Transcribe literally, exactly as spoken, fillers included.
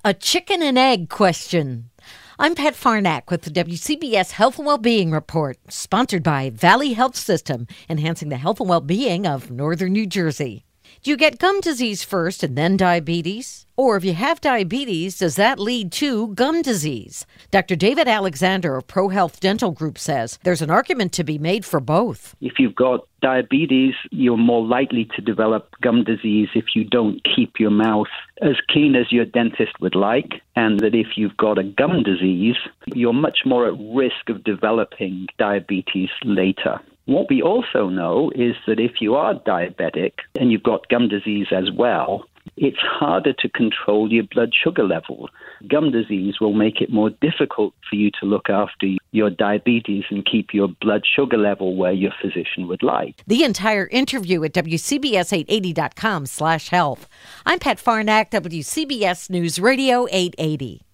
A chicken and egg question. I'm Pat Farnack with the W C B S Health and Wellbeing Report, sponsored by Valley Health System, enhancing the health and well-being of northern New Jersey. Do you get gum disease first and then diabetes? Or if you have diabetes, does that lead to gum disease? Doctor David Alexander of ProHealth Dental Group says there's an argument to be made for both. If you've got diabetes, you're more likely to develop gum disease if you don't keep your mouth as clean as your dentist would like, and that if you've got a gum disease, you're much more at risk of developing diabetes later. What we also know is that if you are diabetic and you've got gum disease as well, it's harder to control your blood sugar level. Gum disease will make it more difficult for you to look after your diabetes and keep your blood sugar level where your physician would like. The entire interview at W C B S eight eighty dot com slash health. I'm Pat Farnack, W C B S News Radio eight eighty.